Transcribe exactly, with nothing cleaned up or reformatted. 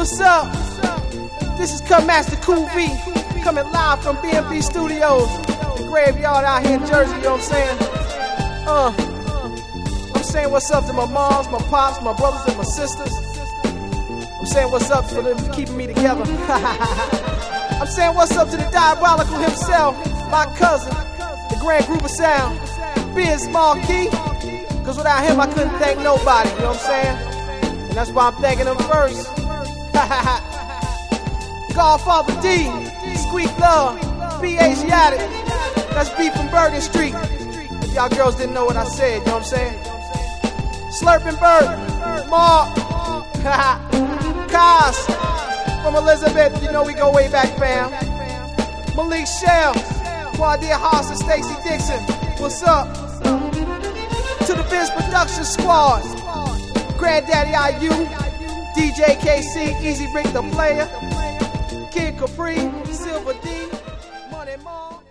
What's up? This is Cut Master Cool V, coming live from B and B Studios, the graveyard out here in Jersey, you know what I'm saying? Uh, I'm saying what's up to my moms, my pops, my brothers and my sisters. I'm saying what's up for them keeping me together. I'm saying what's up to the diabolical himself, my cousin, the Grand Group of Sound, Biz Marquis, because without him I couldn't thank nobody, you know what I'm saying? And that's why I'm thanking him first. Godfather D, Squeak Love, B Asiatic, that's B from Bergen Street. If y'all girls didn't know what I said, you know what I'm saying? Slurping Bird, Mark, Kaz, from Elizabeth, you know we go way back, fam. Malik Shell, Quadia Haas and Stacey Dixon, what's up? To the Biz Production Squad, Granddaddy I U, D J K C, Easy Rick the Player, Kid Capri, Silver D, Money Mom.